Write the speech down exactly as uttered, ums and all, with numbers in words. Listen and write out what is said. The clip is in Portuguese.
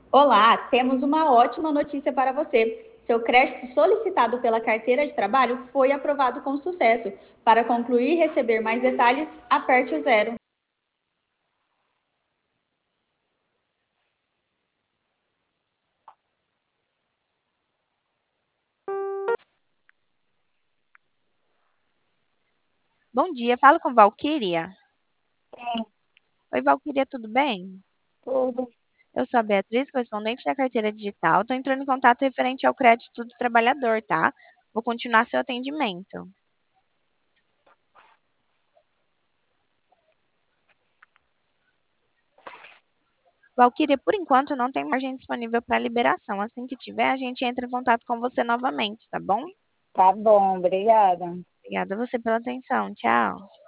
Olá, temos uma ótima notícia para você. Seu crédito solicitado pela carteira de trabalho foi aprovado com sucesso. Para concluir e receber mais detalhes, aperte o zero. Bom dia, falo com Valquíria. Sim, Oi, Valquíria, tudo bem? tudo. Eu sou a Beatriz, correspondente da carteira digital. Estou entrando em contato referente ao crédito do trabalhador, tá? Vou continuar seu atendimento. Valquíria, por enquanto não tem margem disponível para liberação. Assim que tiver, a gente entra em contato com você novamente, tá bom? Tá bom, obrigada. Obrigada a você pela atenção. Tchau.